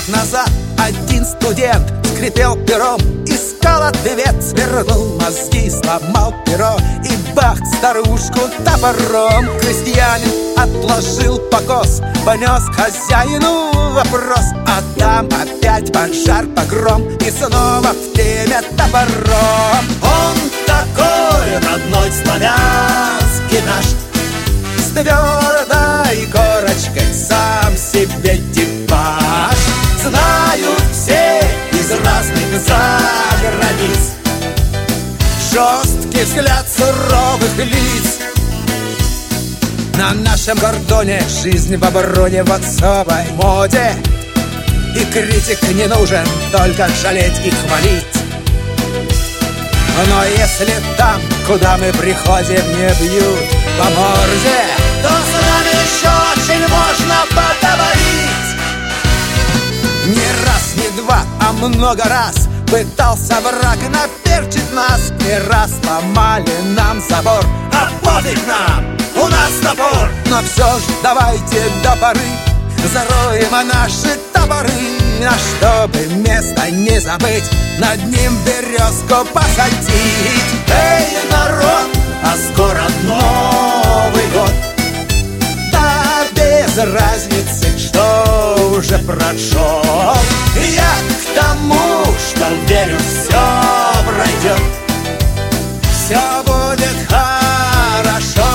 назад один студент скрипел пером, искал ответ, свернул мозги, сломал перо, и бах, старушку топором. Крестьянин отложил покос, понес хозяину вопрос, а там опять пожар, погром, и снова в теме топором. Он такой родной славянский наш, с твердой корочкой, сам себе типаж. Знают все из разных заграниц, жесткий взгляд суровых лиц. На нашем кордоне жизнь в обороне в особой моде, и критик не нужен, только жалеть и хвалить. Но если там, куда мы приходим, не бьют по морде, то с нами еще очень можно поговорить. Не раз, не два, а много раз пытался враг наперчить нас. Не раз ломали нам забор, а пофиг нам, у нас топор. Но все ж давайте до поры зароем наши топоры, а чтобы место не забыть, над ним березку посадить. Эй, народ, а скоро Новый год, да без разницы, что уже прошел. Я к тому, что верю, все пройдет, все будет хорошо.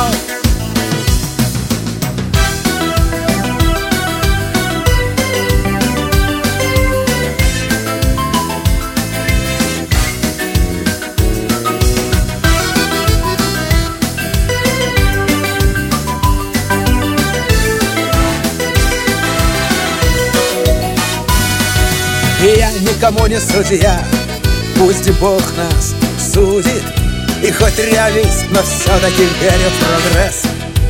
Я никому не судья, пусть Бог нас судит. И хоть реалист, но все-таки верю в прогресс.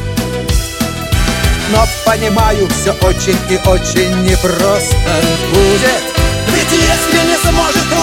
Но понимаю, все очень и очень непросто будет. Ведь если не сможет